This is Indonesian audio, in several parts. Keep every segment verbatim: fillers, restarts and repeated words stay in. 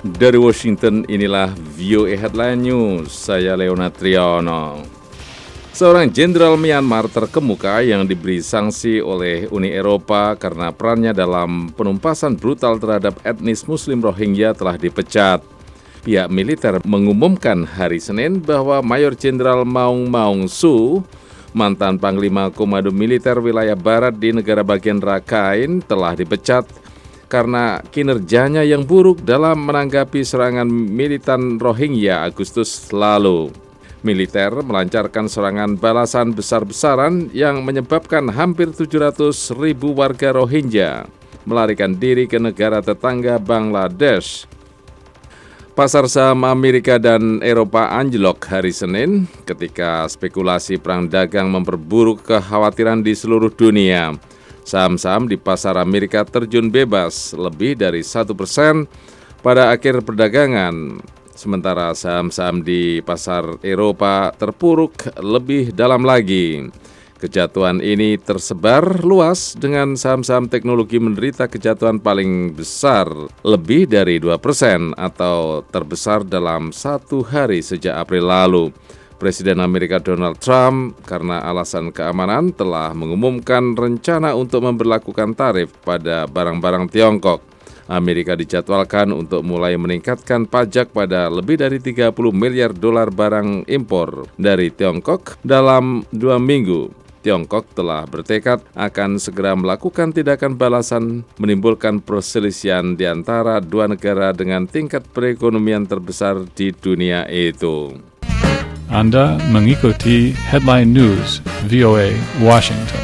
Dari Washington, inilah V O A Headline News. Saya Leona Triano. Seorang jenderal Myanmar terkemuka yang diberi sanksi oleh Uni Eropa karena perannya dalam penumpasan brutal terhadap etnis Muslim Rohingya telah dipecat. Pihak militer mengumumkan hari Senin bahwa Mayor Jenderal Maung Maung Su, mantan Panglima Komando Militer Wilayah Barat di negara bagian Rakhine, telah dipecat karena kinerjanya yang buruk dalam menanggapi serangan militan Rohingya Agustus lalu. Militer melancarkan serangan balasan besar-besaran yang menyebabkan hampir tujuh ratus ribu warga Rohingya melarikan diri ke negara tetangga Bangladesh. Pasar saham Amerika dan Eropa anjlok hari Senin ketika spekulasi perang dagang memperburuk kekhawatiran di seluruh dunia. Saham-saham di pasar Amerika terjun bebas lebih dari satu persen pada akhir perdagangan, sementara saham-saham di pasar Eropa terpuruk lebih dalam lagi. Kejatuhan ini tersebar luas dengan saham-saham teknologi menderita kejatuhan paling besar lebih dari dua persen atau terbesar dalam satu hari sejak April lalu. Presiden Amerika Donald Trump karena alasan keamanan telah mengumumkan rencana untuk memberlakukan tarif pada barang-barang Tiongkok. Amerika dijadwalkan untuk mulai meningkatkan pajak pada lebih dari tiga puluh miliar dolar barang impor dari Tiongkok dalam dua minggu. Tiongkok telah bertekad akan segera melakukan tindakan balasan menimbulkan perselisihan di antara dua negara dengan tingkat perekonomian terbesar di dunia itu. Anda mengikuti Headline News V O A Washington.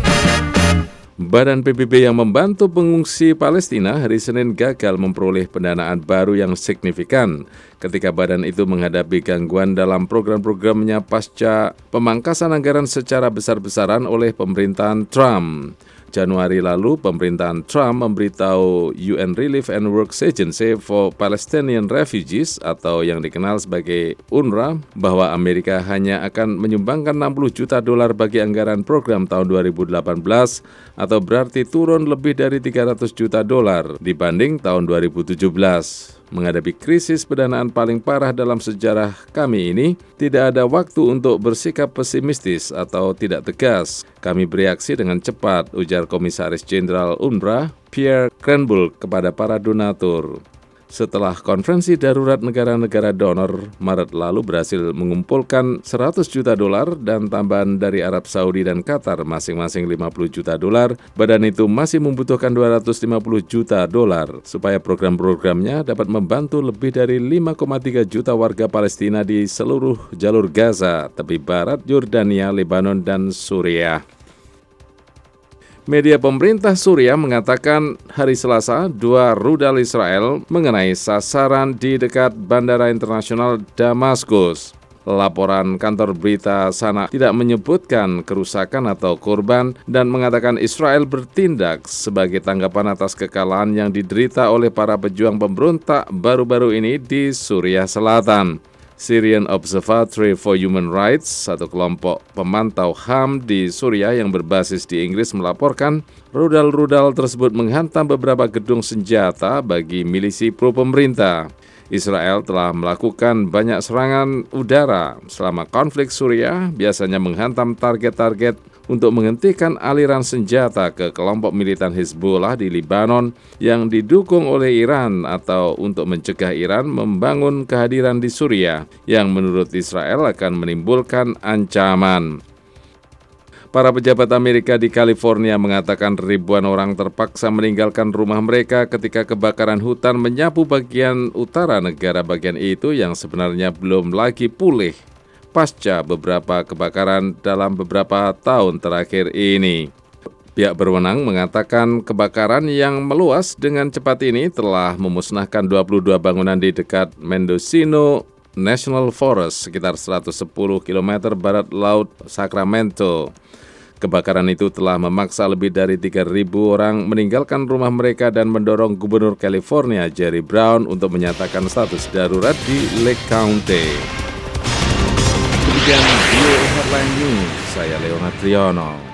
Badan P B B yang membantu pengungsi Palestina hari Senin gagal memperoleh pendanaan baru yang signifikan ketika badan itu menghadapi gangguan dalam program-programnya pasca pemangkasan anggaran secara besar-besaran oleh pemerintahan Trump. Januari lalu, pemerintahan Trump memberitahu U N Relief and Works Agency for Palestinian Refugees atau yang dikenal sebagai U N R W A bahwa Amerika hanya akan menyumbangkan enam puluh juta dolar bagi anggaran program tahun dua ribu delapan belas atau berarti turun lebih dari tiga ratus juta dolar dibanding tahun dua ribu tujuh belas. Menghadapi krisis pendanaan paling parah dalam sejarah kami ini, tidak ada waktu untuk bersikap pesimistis atau tidak tegas. Kami bereaksi dengan cepat, ujar Komisaris Jenderal U N R W A, Pierre Krenbull kepada para donatur. Setelah konferensi darurat negara-negara donor Maret lalu berhasil mengumpulkan seratus juta dolar dan tambahan dari Arab Saudi dan Qatar masing-masing lima puluh juta dolar, badan itu masih membutuhkan dua ratus lima puluh juta dolar supaya program-programnya dapat membantu lebih dari lima koma tiga juta warga Palestina di seluruh jalur Gaza, tepi barat, Yordania, Lebanon, dan Suriah. Media pemerintah Suriah mengatakan hari Selasa dua rudal Israel mengenai sasaran di dekat Bandara Internasional Damaskus. Laporan kantor berita sana tidak menyebutkan kerusakan atau korban dan mengatakan Israel bertindak sebagai tanggapan atas kekalahan yang diderita oleh para pejuang pemberontak baru-baru ini di Suriah Selatan. Syrian Observatory for Human Rights, satu kelompok pemantau H A M di Suriah yang berbasis di Inggris, melaporkan rudal-rudal tersebut menghantam beberapa gedung senjata bagi milisi pro-pemerintah. Israel telah melakukan banyak serangan udara selama konflik Suriah, biasanya menghantam target-target untuk menghentikan aliran senjata ke kelompok militan Hezbollah di Lebanon yang didukung oleh Iran atau untuk mencegah Iran membangun kehadiran di Suriah yang menurut Israel akan menimbulkan ancaman. Para pejabat Amerika di California mengatakan ribuan orang terpaksa meninggalkan rumah mereka ketika kebakaran hutan menyapu bagian utara negara bagian itu yang sebenarnya belum lagi pulih pasca beberapa kebakaran dalam beberapa tahun terakhir ini. Pihak berwenang mengatakan kebakaran yang meluas dengan cepat ini telah memusnahkan dua puluh dua bangunan di dekat Mendocino National Forest sekitar seratus sepuluh kilometer barat laut Sacramento. Kebakaran itu telah memaksa lebih dari tiga ribu orang meninggalkan rumah mereka dan mendorong Gubernur California Jerry Brown untuk menyatakan status darurat di Lake County. Demikian V O A Headline News, saya Leona Triano.